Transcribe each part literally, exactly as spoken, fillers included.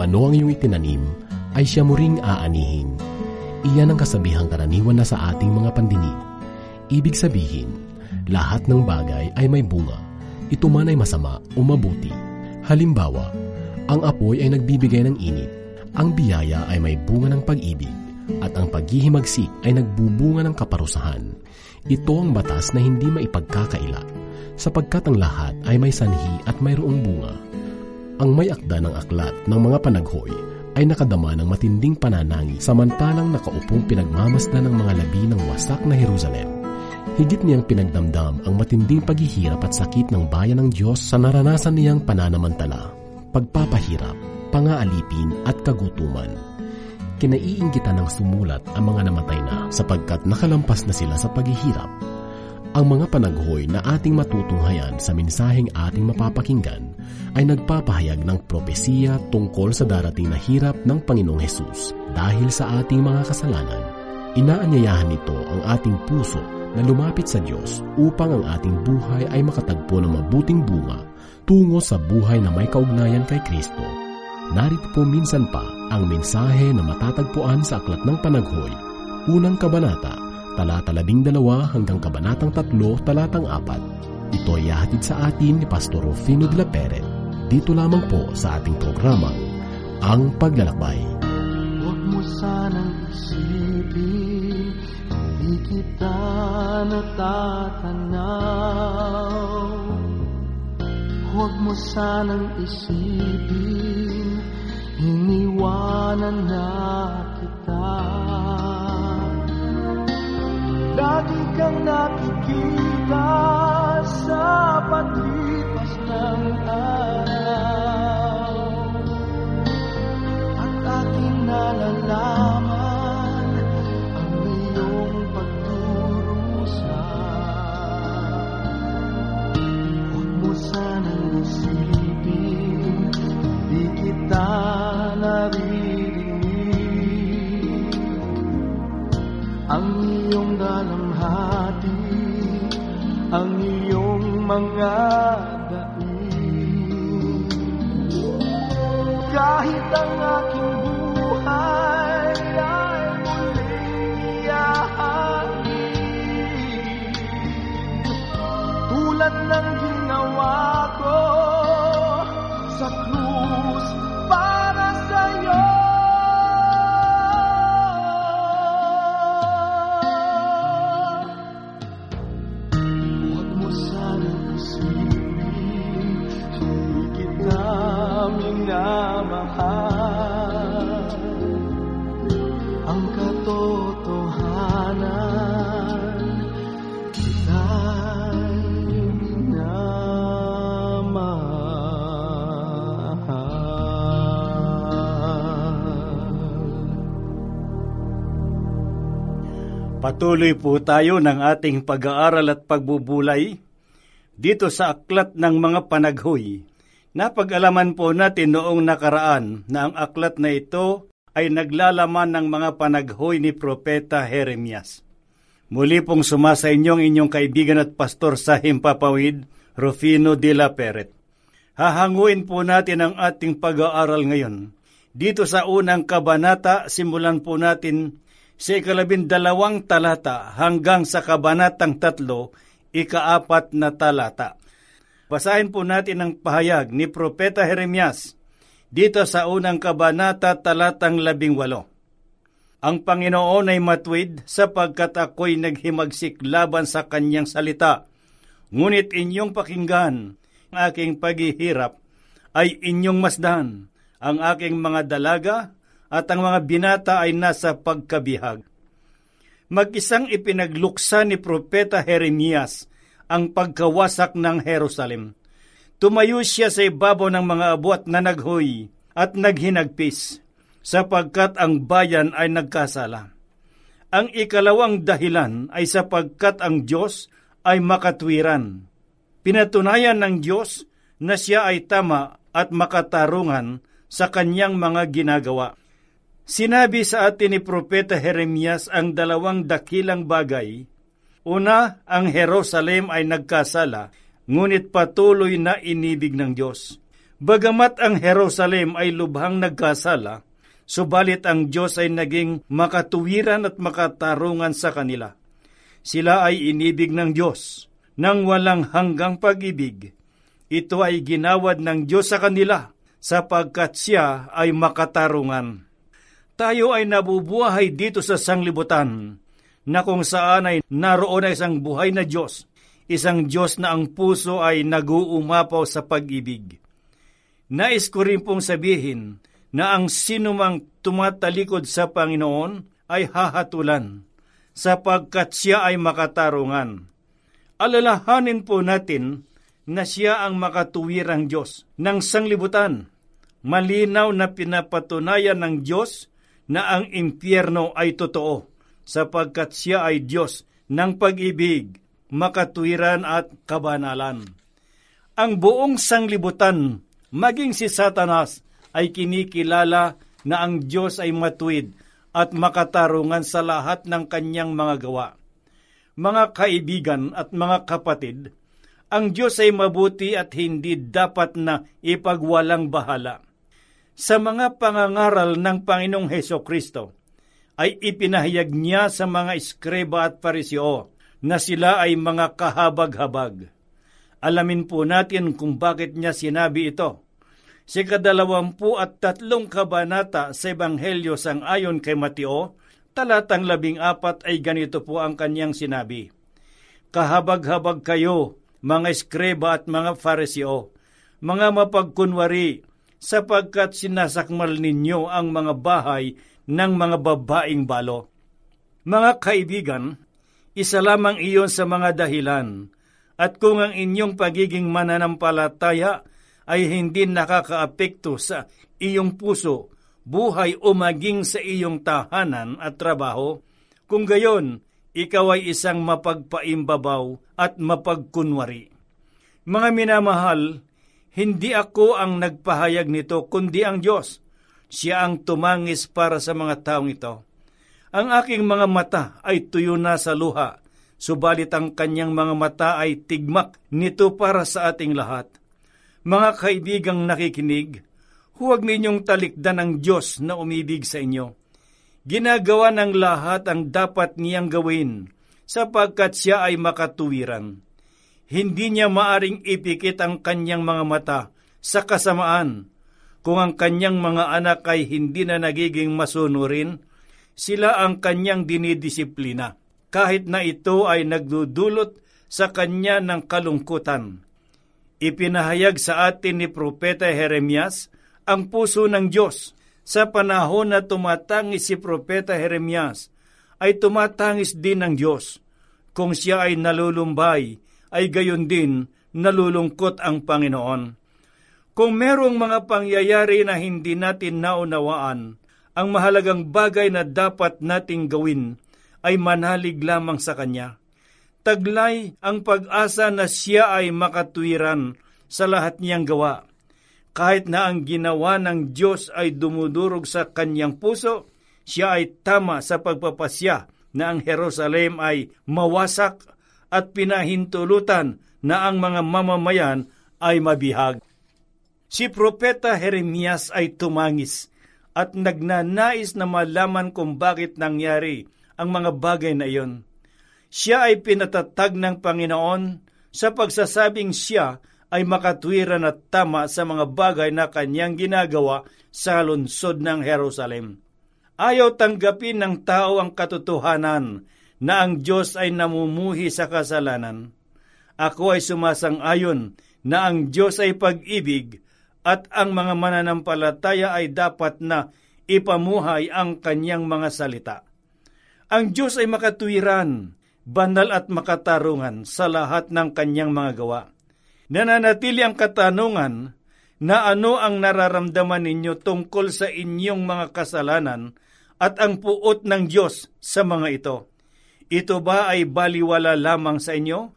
ano ang iyong itinanim, ay siya mo ring aanihin. Iyan ang kasabihang karaniwan na sa ating mga pandinig. Ibig sabihin, lahat ng bagay ay may bunga. Ito man ay masama o mabuti. Halimbawa, ang apoy ay nagbibigay ng init. Ang biyaya ay may bunga ng pag-ibig. At ang paghihimagsik ay nagbubunga ng kaparusahan. Ito ang batas na hindi maipagkakaila, sapagkat ang lahat ay may sanhi at mayroong bunga. Ang may akda ng aklat ng mga panaghoy ay nakadama ng matinding pananangis samantalang nakaupong pinagmamasdan ng mga labi ng wasak na Jerusalem. Higit niyang pinagdamdam ang matinding paghihirap at sakit ng bayan ng Diyos sa naranasan niyang pananamantala, pagpapahirap, pangaalipin at kagutuman. Kinaiinggitan ng sumulat ang mga namatay na sapagkat nakalampas na sila sa paghihirap. Ang mga panaghoy na ating matutunghayan sa mensaheng ating mapapakinggan ay nagpapahayag ng propesiya tungkol sa darating na hirap ng Panginoong Hesus dahil sa ating mga kasalanan. Inaanyayahan nito ang ating puso na lumapit sa Diyos upang ang ating buhay ay makatagpo ng mabuting bunga tungo sa buhay na may kaugnayan kay Kristo. Narito po minsan pa ang mensahe na matatagpuan sa Aklat ng Panaghoy, unang kabanata, talata labing dalawa hanggang kabanatang tatlo, talatang apat. Ito ay ihahatid sa atin ni Pastor Rufino de la Peret. Dito lamang po sa ating programang Ang Paglalakbay. Huwag mo sanang isipin, hindi kita natatanaw. Huwag mo sanang isipin, iniwanan na kita. Lagi kang nakikita sa paglipas ng araw, at aking nalalaman ang iyong pagdurusa. Huwag mo sanang isipin, di kita naririnig ang iyong dalamhati, ang iyong mga daig. Kahit ang aking buhay ay muling iyahatid, tulad ng ginawa ko sa krus para sa'yo. Huwag mo sanang isipin, hindi kita minamahal. Ang katotohanan, kita'y Patuloy po tayo ng ating pag-aaral at pagbubulay dito sa Aklat ng Mga Panaghoy. Napag-alaman po natin noong nakaraan na ang aklat na ito ay naglalaman ng mga panaghoy ni Propeta Jeremias. Muli pong sumasa inyong inyong kaibigan at pastor sa Himpapawid, Rufino de la Peret. Hahanguin po natin ang ating pag-aaral ngayon. Dito sa unang kabanata, simulan po natin sa ikalabindalawang talata hanggang sa kabanatang tatlo, ikaapat na talata. Basahin po natin ang pahayag ni Propeta Jeremias dito sa unang kabanata, talatang labing walo. Ang Panginoon ay matuwid sapagkat ako'y naghimagsik laban sa kanyang salita. Ngunit inyong pakinggan, ang aking paghihirap ay inyong masdan. Ang aking mga dalaga at ang mga binata ay nasa pagkabihag. Mag-isang ipinagluksa ni Propeta Jeremias ang pagkawasak ng Jerusalem. Tumayo siya sa ibabaw ng mga abot na naghoy at naghinagpis, sapagkat ang bayan ay nagkasala. Ang ikalawang dahilan ay sapagkat ang Diyos ay makatwiran. Pinatunayan ng Diyos na siya ay tama at makatarungan sa kanyang mga ginagawa. Sinabi sa atin ni Propeta Jeremias ang dalawang dakilang bagay. Una, ang Jerusalem ay nagkasala, ngunit patuloy na inibig ng Diyos. Bagamat ang Jerusalem ay lubhang nagkasala, subalit ang Diyos ay naging makatuwiran at makatarungan sa kanila. Sila ay inibig ng Diyos nang walang hanggang pag-ibig. Ito ay ginawad ng Diyos sa kanila sapagkat siya ay makatarungan. Tayo ay nabubuhay dito sa sanglibutan na kung saan ay naroon ay isang buhay na Diyos, isang Diyos na ang puso ay nag-uumapaw sa pag-ibig. Nais ko rin pong sabihin na ang sinumang tumatalikod sa Panginoon ay hahatulan sapagkat siya ay makatarungan. Alalahanin po natin na siya ang makatuwirang Diyos ng sanglibutan. Malinaw na pinapatunayan ng Diyos na ang impyerno ay totoo, sapagkat siya ay Diyos ng pag-ibig, makatuwiran at kabanalan. Ang buong sanglibutan, maging si Satanas, ay kinikilala na ang Diyos ay matuwid at makatarungan sa lahat ng kanyang mga gawa. Mga kaibigan at mga kapatid, ang Diyos ay mabuti at hindi dapat na ipagwalang bahala. Sa mga pangangaral ng Panginoong Hesukristo, ay ipinahayag niya sa mga Eskreba at Pariseo na sila ay mga kahabag-habag. Alamin po natin kung bakit niya sinabi ito. Sa kadalawampu at tatlong kabanata sa Ebanghelyo sang ayon kay Mateo, talatang labing apat ay ganito po ang kanyang sinabi. Kahabag-habag kayo, mga Eskreba at mga Pariseo, mga mapagkunwari, sapagkat sinasakmal ninyo ang mga bahay ng mga babaing balo. Mga kaibigan, isa lamang iyon sa mga dahilan, at kung ang inyong pagiging mananampalataya ay hindi nakakaapekto sa iyong puso, buhay o maging sa iyong tahanan at trabaho, kung gayon, ikaw ay isang mapagpaimbabaw at mapagkunwari. Mga minamahal, hindi ako ang nagpahayag nito, kundi ang Diyos. Siya ang tumangis para sa mga taong ito. Ang aking mga mata ay tuyo na sa luha, subalit ang kanyang mga mata ay tigmak nito para sa ating lahat. Mga kaibigang nakikinig, huwag ninyong talikdan ang Diyos na umibig sa inyo. Ginagawa ng lahat ang dapat niyang gawin, sapagkat siya ay makatuwiran. Hindi niya maaring ipikit ang kanyang mga mata sa kasamaan. Kung ang kanyang mga anak ay hindi na nagiging masunurin, sila ang kanyang dinidisiplina, kahit na ito ay nagdudulot sa kanya ng kalungkutan. Ipinahayag sa atin ni Propeta Jeremias ang puso ng Diyos. Sa panahon na tumatangis si Propeta Jeremias, ay tumatangis din ng Diyos. Kung siya ay nalulumbay, ay gayon din nalulungkot ang Panginoon. Kung merong mga pangyayari na hindi natin naunawaan, ang mahalagang bagay na dapat nating gawin ay manalig lamang sa Kanya. Taglay ang pag-asa na siya ay makatuwiran sa lahat niyang gawa. Kahit na ang ginawa ng Diyos ay dumudurog sa kanyang puso, siya ay tama sa pagpapasya na ang Jerusalem ay mawasak at pinahintulutan na ang mga mamamayan ay mabihag. Si Propeta Jeremias ay tumangis at nagnanais na malaman kung bakit nangyari ang mga bagay na iyon. Siya ay pinatatag ng Panginoon sa pagsasabing siya ay makatuwiran at tama sa mga bagay na kanyang ginagawa sa lungsod ng Jerusalem. Ayaw tanggapin ng tao ang katotohanan na ang Diyos ay namumuhi sa kasalanan. Ako ay sumasang-ayon na ang Diyos ay pag-ibig at ang mga mananampalataya ay dapat na ipamuhay ang kanyang mga salita. Ang Diyos ay makatuwiran, banal at makatarungan sa lahat ng kanyang mga gawa. Nananatili ang katanungan na ano ang nararamdaman ninyo tungkol sa inyong mga kasalanan at ang puot ng Diyos sa mga ito. Ito ba ay baliwala lamang sa inyo?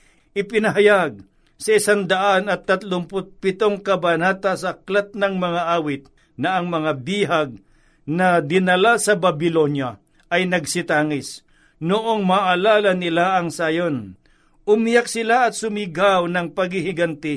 Ipinahayag sa isandaan at tatlumput pitong kabanata sa Aklat ng Mga Awit na ang mga bihag na dinala sa Babylonia ay nagsitangis noong maalala nila ang sayon. Umiyak sila at sumigaw ng paghihiganti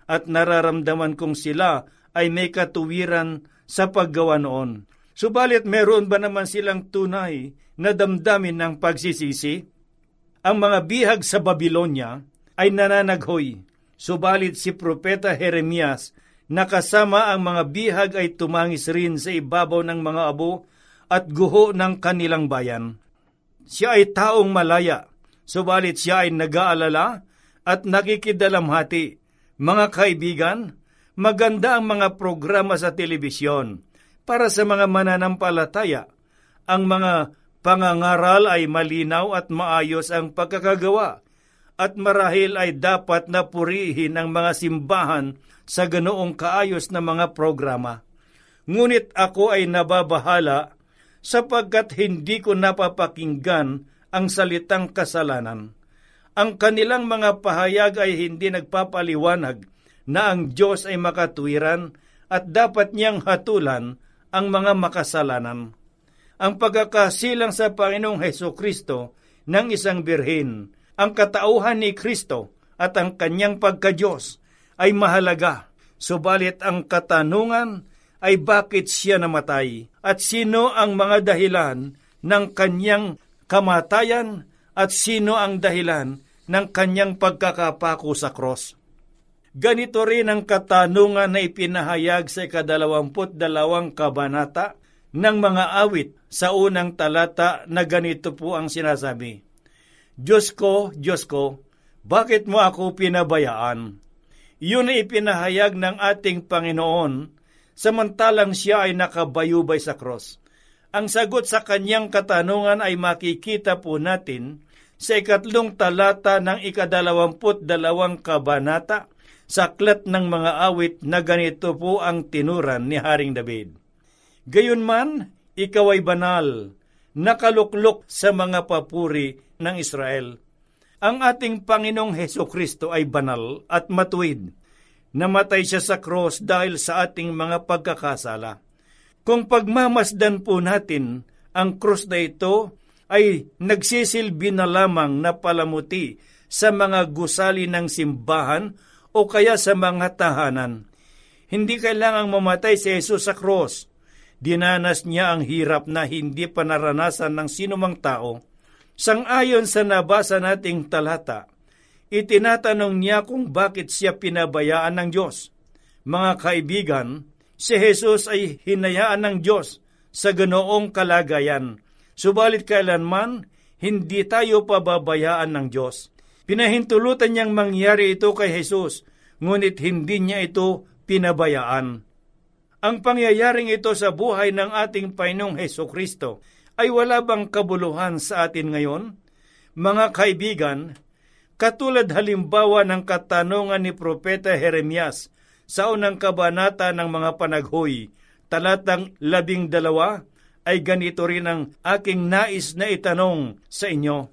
at nararamdaman kong sila ay may katuwiran sa paggawa noon. Subalit meron ba naman silang tunay na damdamin ng pagsisisi? Ang mga bihag sa Babylonia ay nananaghoy, subalit si Propeta Jeremias na kasama ang mga bihag ay tumangis rin sa ibabaw ng mga abo at guho ng kanilang bayan. Siya ay taong malaya, subalit siya ay nag-aalala at nakikidalamhati. Mga kaibigan, maganda ang mga programa sa telebisyon para sa mga mananampalataya. Ang mga pangangaral ay malinaw at maayos ang pagkakagawa at marahil ay dapat na purihin ang mga simbahan sa ganoong kaayos na mga programa. Ngunit ako ay nababahala sapagkat hindi ko napapakinggan ang salitang kasalanan. Ang kanilang mga pahayag ay hindi nagpapaliwanag na ang Diyos ay makatuwiran at dapat niyang hatulan ang mga makasalanan. Ang pagkakasilang sa Panginoong Hesukristo ng isang birhen, ang katauhan ni Kristo at ang kanyang pagka-Diyos ay mahalaga, subalit ang katanungan ay bakit siya namatay at sino ang mga dahilan ng kanyang kamatayan at sino ang dahilan ng kanyang pagkakapako sa cross. Ganito rin ang katanungan na ipinahayag sa ikadalawamput dalawang kabanata ng mga awit sa unang talata na ganito po ang sinasabi, Diyos ko, Diyos ko, bakit mo ako pinabayaan? Yun ay ipinahayag ng ating Panginoon samantalang siya ay nakabayubay sa cross. Ang sagot sa kanyang katanungan ay makikita po natin sa ikatlong talata ng ikadalawamput dalawang kabanata sa aklat ng mga awit na ganito po ang tinuran ni Haring David. Gayunman, ikaw ay banal, nakaluklok sa mga papuri ng Israel. Ang ating Panginoong Hesukristo ay banal at matuwid. Namatay siya sa cross dahil sa ating mga pagkakasala. Kung pagmamasdan po natin, ang cross na ito ay nagsisilbi na lamang na palamuti sa mga gusali ng simbahan o kaya sa mga tahanan. Hindi kailangang mamatay si Jesus sa cross. Dinanas niya ang hirap na hindi pa naranasan ng sinumang tao. Sang-ayon sa nabasa nating talata, itinatanong niya kung bakit siya pinabayaan ng Diyos. Mga kaibigan, si Jesus ay hinayaan ng Diyos sa ganoong kalagayan. Subalit kailanman, hindi tayo pababayaan ng Diyos. Pinahintulutan niyang mangyari ito kay Jesus, ngunit hindi niya ito pinabayaan. Ang pangyayaring ito sa buhay ng ating Panginoong Hesukristo ay wala bang kabuluhan sa atin ngayon? Mga kaibigan, katulad halimbawa ng katanungan ni Propeta Jeremias sa unang kabanata ng mga panaghoy, talatang labing dalawa, ay ganito rin ang aking nais na itanong sa inyo.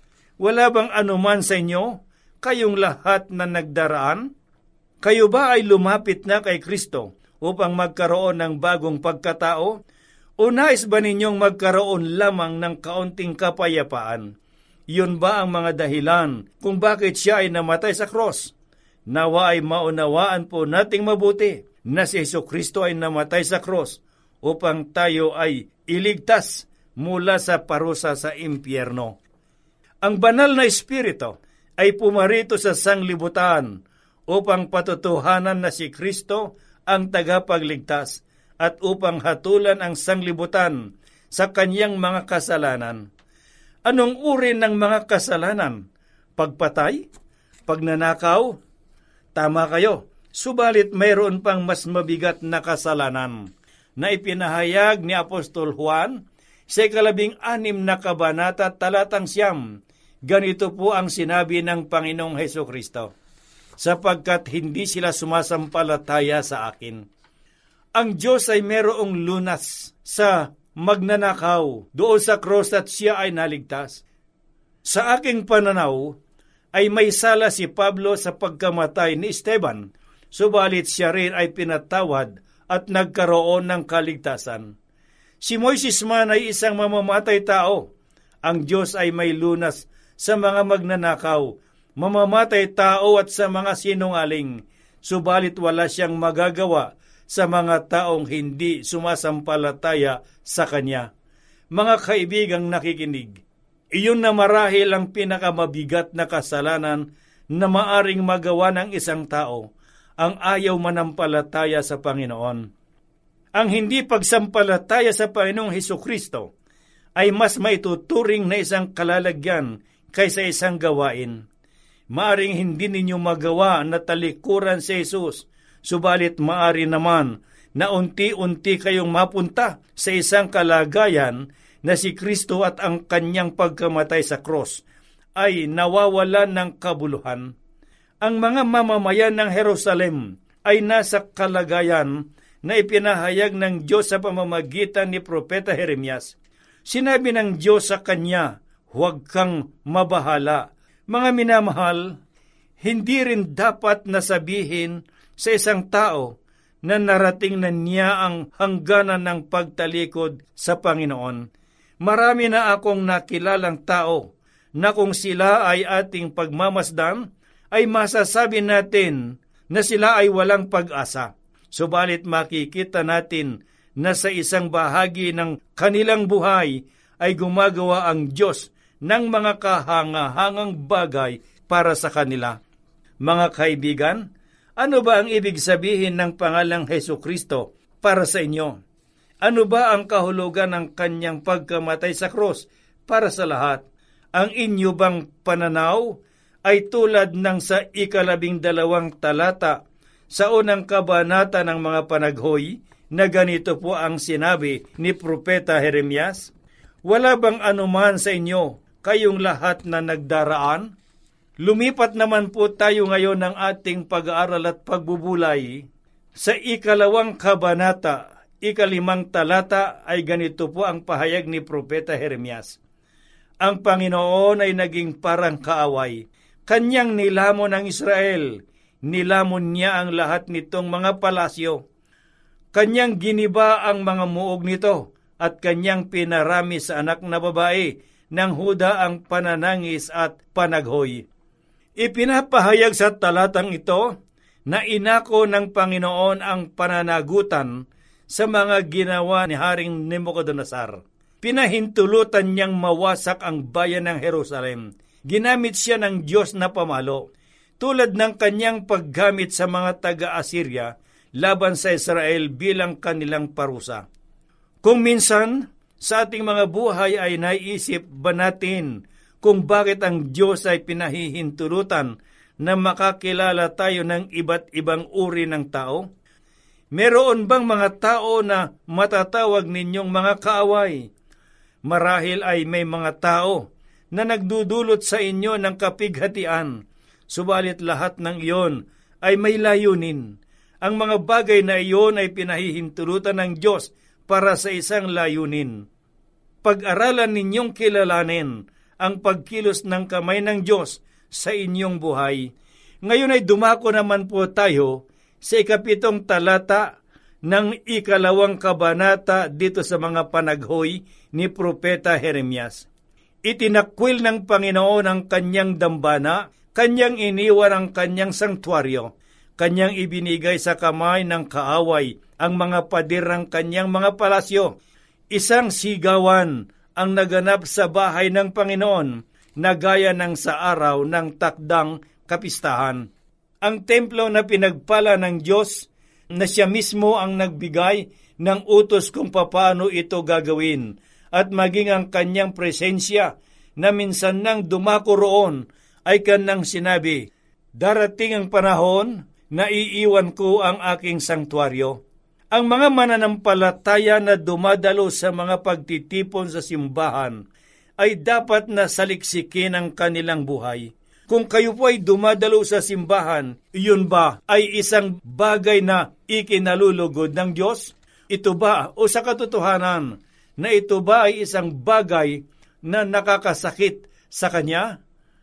Wala bang anuman sa inyo, kayong lahat na nagdaraan? Kayo ba ay lumapit na kay Kristo upang magkaroon ng bagong pagkatao? O nais ba ninyong magkaroon lamang ng kaunting kapayapaan? Yun ba ang mga dahilan kung bakit siya ay namatay sa cross? Nawa ay maunawaan po nating mabuti na si Jesucristo ay namatay sa cross upang tayo ay iligtas mula sa parusa sa impyerno. Ang banal na espiritu ay pumarito sa sanglibutan upang patutuhanan na si Kristo ang tagapagligtas at upang hatulan ang sanglibutan sa kanyang mga kasalanan. Anong uri ng mga kasalanan? Pagpatay? Pagnanakaw? Tama kayo, subalit mayroon pang mas mabigat na kasalanan na ipinahayag ni Apostol Juan sa ikalabing anim na kabanata talatang siyam. Ganito po ang sinabi ng Panginoong Hesukristo, sapagkat hindi sila sumasampalataya sa akin. Ang Diyos ay mayroong lunas sa magnanakaw doon sa cross at siya ay naligtas. Sa aking pananaw ay may sala si Pablo sa pagkamatay ni Esteban, subalit siya rin ay pinatawad at nagkaroon ng kaligtasan. Si Moises man ay isang mamamatay tao. Ang Diyos ay may lunas sa mga magnanakaw, mamamatay tao at sa mga sinungaling. subalit wala siyang magagawa sa mga taong hindi sumasampalataya sa Kanya. Mga kaibigang nakikinig, iyon na marahil ang pinakamabigat na kasalanan na maaring magawa ng isang tao, ang ayaw manampalataya sa Panginoon. Ang hindi pagsampalataya sa Panginoong Hesukristo ay mas maituturing na isang kalalagyan kaysa isang gawain. Maaring hindi ninyo magawa na talikuran si Jesus, subalit maari naman na unti-unti kayong mapunta sa isang kalagayan na si Kristo at ang kanyang pagkamatay sa cross ay nawawalan ng kabuluhan. Ang mga mamamayan ng Jerusalem ay nasa kalagayan na ipinahayag ng Diyos sa pamamagitan ni Propeta Jeremias. Sinabi ng Diyos sa kanya, huwag kang mabahala. Mga minamahal, hindi rin dapat nasabihin sa isang tao na narating na niya ang hangganan ng pagtalikod sa Panginoon. Marami na akong nakilalang tao na kung sila ay ating pagmamasdan, ay masasabi natin na sila ay walang pag-asa. Subalit makikita natin na sa isang bahagi ng kanilang buhay ay gumagawa ang Diyos ng mga kahangahangang bagay para sa kanila. Mga kaibigan, ano ba ang ibig sabihin ng pangalang Hesukristo para sa inyo? Ano ba ang kahulugan ng kanyang pagkamatay sa krus para sa lahat? Ang inyo bang pananaw ay tulad ng sa ikalabing dalawang talata sa unang kabanata ng mga panaghoy na ganito po ang sinabi ni Propeta Jeremias? Wala bang anuman sa inyo kayong lahat na nagdaraan? Lumipat naman po tayo ngayon ng ating pag-aaral at pagbubulay sa ikalawang kabanata. Ikalimang talata ay ganito po ang pahayag ni Propeta Jeremias. Ang Panginoon ay naging parang kaaway. Kanyang nilamon ang Israel. Nilamon niya ang lahat nitong mga palasyo. Kanyang giniba ang mga muog nito at kanyang pinarami sa anak na babae ng Huda ang pananangis at panaghoy. Ipinapahayag sa talatang ito na inako ng Panginoon ang pananagutan sa mga ginawa ni Haring Nebuchadnezzar. Pinahintulutan niyang mawasak ang bayan ng Jerusalem. Ginamit siya ng Diyos na pamalo, tulad ng kanyang paggamit sa mga taga-Assyria laban sa Israel bilang kanilang parusa. Kung minsan, sa ating mga buhay ay naiisip ba natin kung bakit ang Diyos ay pinahihintulutan na makakilala tayo ng iba't ibang uri ng tao? Meron bang mga tao na matatawag ninyong mga kaaway? Marahil ay may mga tao na nagdudulot sa inyo ng kapighatian, subalit lahat ng iyon ay may layunin. Ang mga bagay na iyon ay pinahihintulutan ng Diyos para sa isang layunin. Pag-aralan ninyong kilalanin ang pagkilos ng kamay ng Diyos sa inyong buhay. Ngayon ay dumako naman po tayo sa ikapitong talata ng ikalawang kabanata dito sa mga panaghoy ni Propeta Jeremias. Itinakwil ng Panginoon ang kanyang dambana, kanyang iniwan ang kanyang sanktuaryo, kanyang ibinigay sa kamay ng kaaway ang mga padirang kanyang mga palasyo. Isang sigawan ang naganap sa bahay ng Panginoon na gaya ng sa araw ng takdang kapistahan. Ang templo na pinagpala ng Diyos na siya mismo ang nagbigay ng utos kung paano ito gagawin at maging ang kanyang presensya na minsan nang dumako roon ay kanang sinabi, darating ang panahon na iiwan ko ang aking sanktuaryo. Ang mga mananampalataya na dumadalo sa mga pagtitipon sa simbahan ay dapat na saliksikin ang kanilang buhay. Kung kayo po ay dumadalo sa simbahan, iyon ba ay isang bagay na ikinalulugod ng Diyos? Ito ba o sa katotohanan na ito ba ay isang bagay na nakakasakit sa Kanya?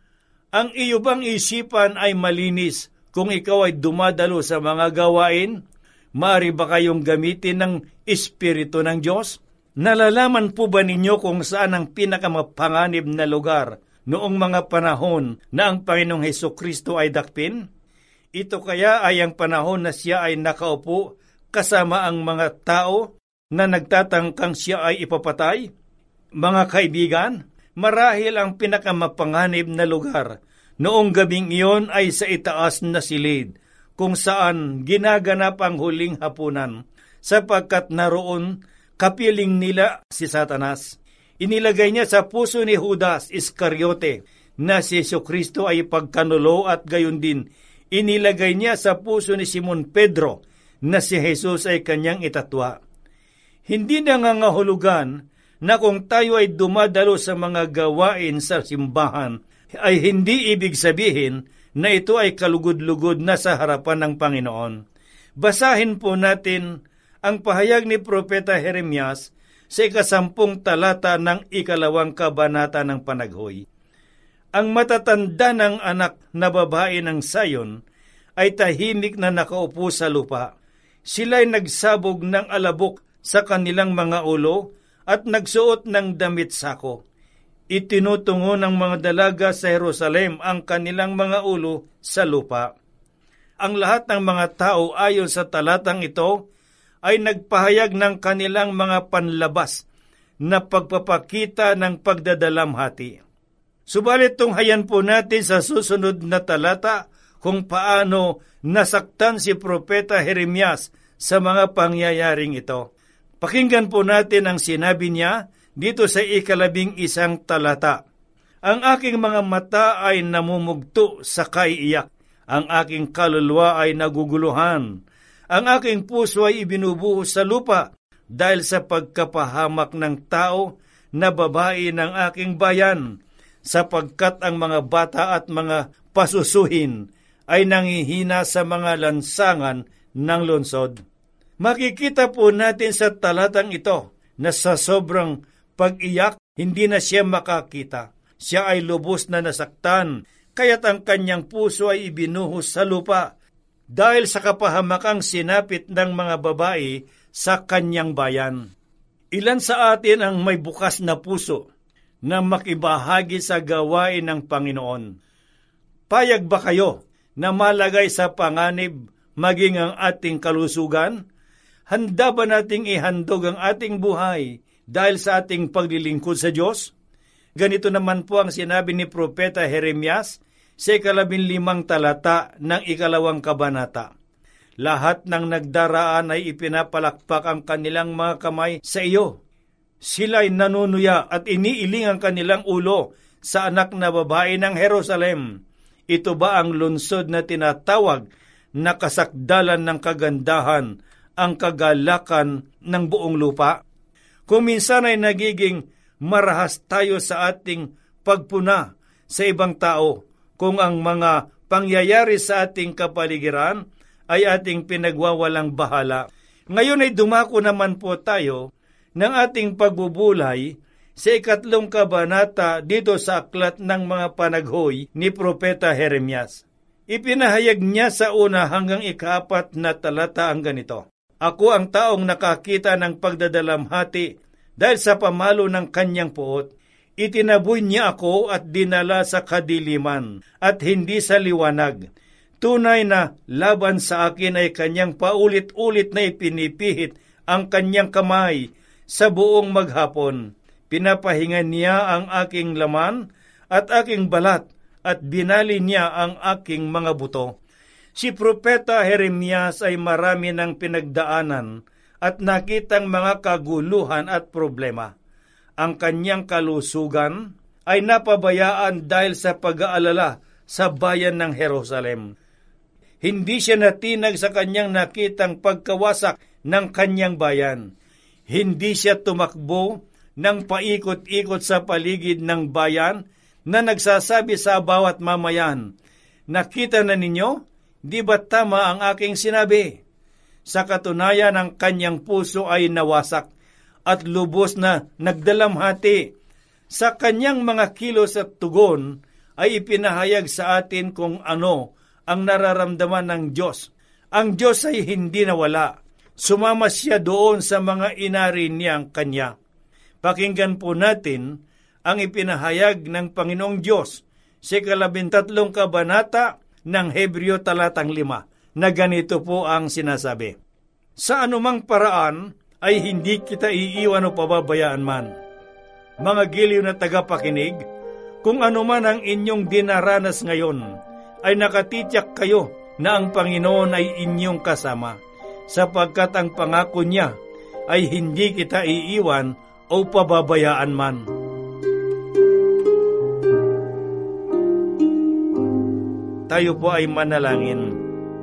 Ang iyo bang isipan ay malinis kung ikaw ay dumadalo sa mga gawain? Maaari ba kayong gamitin ng Espiritu ng Diyos? Nalalaman po ba ninyo kung saan ang pinakamapanganib na lugar noong mga panahon na ang Panginoong Hesukristo ay dakpin? Ito kaya ay ang panahon na siya ay nakaupo kasama ang mga tao na nagtatangkang siya ay ipapatay? Mga kaibigan, marahil ang pinakamapanganib na lugar noong gabing iyon ay sa itaas na silid, kung saan ginaganap ang huling hapunan, sapagkat naroon kapiling nila si Satanas. Inilagay niya sa puso ni Judas Iscariote na si Jesucristo ay pagkanulo, at gayon din inilagay niya sa puso ni Simon Pedro na si Jesus ay kanyang itatwa. Hindi nangangahulugan na kung tayo ay dumadalo sa mga gawain sa simbahan, ay hindi ibig sabihin na ito ay kalugod-lugod na sa harapan ng Panginoon. Basahin po natin ang pahayag ni Propeta Jeremias sa ikasampung talata ng ikalawang kabanata ng Panaghoy. Ang matatanda ng anak na babae ng Sayon ay tahimik na nakaupo sa lupa. Sila'y nagsabog ng alabok sa kanilang mga ulo at nagsuot ng damit sako. Itinutungo ng mga dalaga sa Jerusalem ang kanilang mga ulo sa lupa. Ang lahat ng mga tao ayon sa talatang ito ay nagpahayag ng kanilang mga panlabas na pagpapakita ng pagdadalamhati. Subalit tunghayan po natin sa susunod na talata kung paano nasaktan si Propeta Jeremias sa mga pangyayaring ito. Pakinggan po natin ang sinabi niya dito sa ikalabing isang talata. Ang aking mga mata ay namumugto sa kaiiyak. Ang aking kaluluwa ay naguguluhan. Ang aking puso ay ibinubuhos sa lupa dahil sa pagkapahamak ng tao na babae ng aking bayan, sapagkat ang mga bata at mga pasusuhin ay nangihina sa mga lansangan ng lungsod. Makikita po natin sa talatang ito na sa sobrang pag-iyak, hindi na siya makakita. Siya ay lubos na nasaktan, kaya't ang kanyang puso ay ibinuhos sa lupa dahil sa kapahamakang sinapit ng mga babae sa kanyang bayan. Ilan sa atin ang may bukas na puso na makibahagi sa gawain ng Panginoon? Payag ba kayo na malagay sa panganib maging ang ating kalusugan? Handa ba nating ihandog ang ating buhay dahil sa ating paglilingkod sa Diyos? Ganito naman po ang sinabi ni Propeta Jeremias sa ikalabing limang talata ng ikalawang kabanata. Lahat ng nagdaraan ay ipinapalakpak ang kanilang mga kamay sa iyo. Sila'y nanunuya at iniiling ang kanilang ulo sa anak na babae ng Jerusalem. Ito ba ang lungsod na tinatawag na kasakdalan ng kagandahan, ang kagalakan ng buong lupa? Kung minsan ay nagiging marahas tayo sa ating pagpuna sa ibang tao, kung ang mga pangyayari sa ating kapaligiran ay ating pinagwawalang bahala. Ngayon ay dumako naman po tayo ng ating pagbubulay sa ikatlong kabanata dito sa aklat ng mga panaghoy ni Propeta Jeremias. Ipinahayag niya sa una hanggang ikaapat na talata ang ganito. Ako ang taong nakakita ng pagdadalamhati dahil sa pamalo ng kanyang puot. Itinaboy niya ako at dinala sa kadiliman at hindi sa liwanag. Tunay na laban sa akin ay kanyang paulit-ulit na ipinipihit ang kanyang kamay sa buong maghapon. Pinapahinga niya ang aking laman at aking balat at binali niya ang aking mga buto. Si Propeta Jeremias ay marami ng pinagdaanan at nakitang mga kaguluhan at problema. Ang kanyang kalusugan ay napabayaan dahil sa pag-aalala sa bayan ng Jerusalem. Hindi siya natinag sa kanyang nakitang pagkawasak ng kanyang bayan. Hindi siya tumakbo ng paikot-ikot sa paligid ng bayan na nagsasabi sa bawat mamayan, nakita na ninyo, di ba tama ang aking sinabi? Sa katunayan, ang kanyang puso ay nawasak at lubos na nagdalamhati. Sa kanyang mga kilos at tugon ay ipinahayag sa atin kung ano ang nararamdaman ng Diyos. Ang Diyos ay hindi nawala. Sumama siya doon sa mga inari niyang kanya. Pakinggan po natin ang ipinahayag ng Panginoong Diyos sa ikalabintatlong kabanata ng Hebreo talatang lima na ganito po ang sinasabi. Sa anumang paraan ay hindi kita iiwan o pababayaan man. Mga giliw na tagapakinig, kung ano man ang inyong dinaranas ngayon, ay nakatitiyak kayo na ang Panginoon ay inyong kasama, sapagkat ang pangako niya ay hindi kita iiwan o pababayaan man. Tayo po ay manalangin.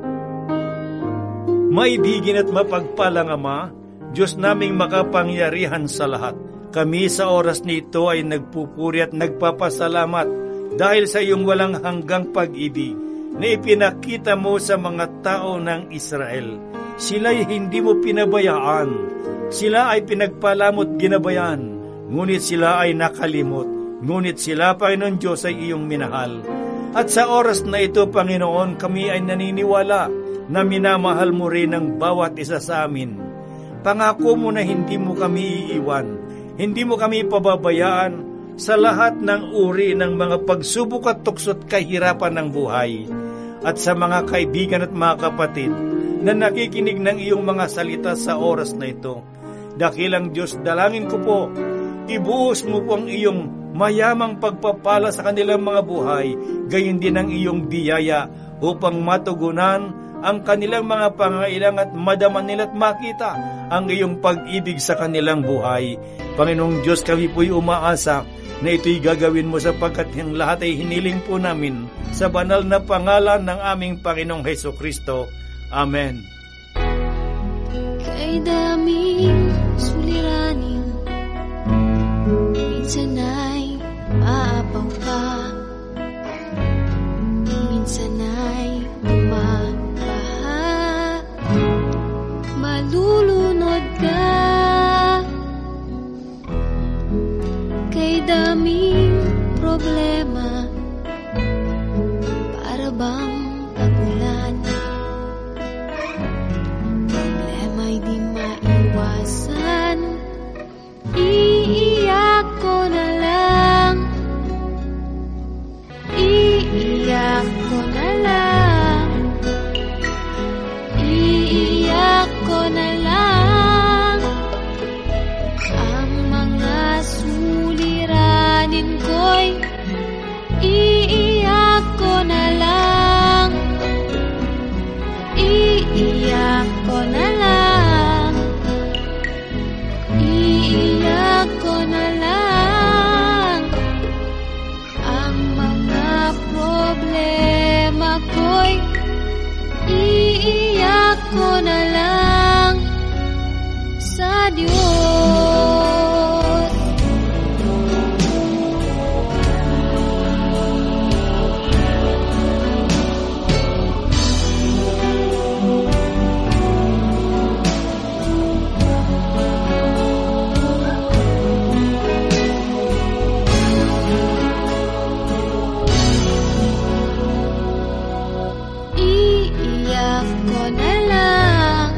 Maibigin at mapagpalang Ama, Diyos naming makapangyarihan sa lahat, kami sa oras nito ay nagpupuri at nagpapasalamat dahil sa iyong walang hanggang pag-ibig na ipinakita mo sa mga tao ng Israel. Sila'y hindi mo pinabayaan, sila ay pinagpalamot ginabayan, ngunit sila ay nakalimot, ngunit sila, Panginoon Diyos, ay iyong minahal. At sa oras na ito, Panginoon, kami ay naniniwala na minamahal mo rin ang bawat isa sa amin. Pangako mo na hindi mo kami iiwan, hindi mo kami pababayaan sa lahat ng uri ng mga pagsubok at tuksot kahirapan ng buhay. At sa mga kaibigan at mga kapatid na nakikinig ng iyong mga salita sa oras na ito, dakilang Diyos, dalangin ko po, ibuhos mo po ang iyong mayamang pagpapala sa kanilang mga buhay, gayon din ang iyong biyaya upang matugunan ang kanilang mga pangailangan at madaman nila at makita ang iyong pag-ibig sa kanilang buhay. Panginoong Diyos, kami po'y umaasa na ito'y gagawin mo sapagkat ang lahat ay hiniling po namin sa banal na pangalan ng aming Panginoong Hesukristo. Amen. Kay daming suliranin, minsan ay maapaw ka, minsan ay bumabaha, malulunod ka. Kay daming problema, para bang pagulan, problema'y di maiwasan, iiyak ko na lang, iiyak ko na lang, iiyak ko na lang, ang mga suliranin ko'y iiyak ko na lang, iiyak ko na lang, iiyak ko na lang, ang mga problema ko'y iiyak ko na lang sa Diyos. Iiyak ko na lang,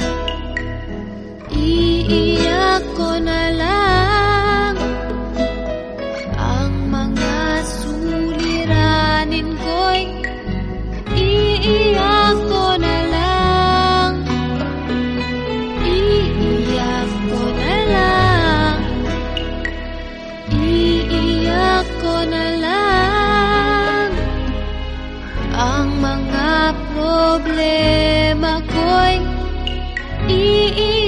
iiyak ko na lang, ang mga suliranin ko'y iiyak ko na lang, iiyak ko na lang, iiyak ko na lang, ang mga problema ko'y iiyak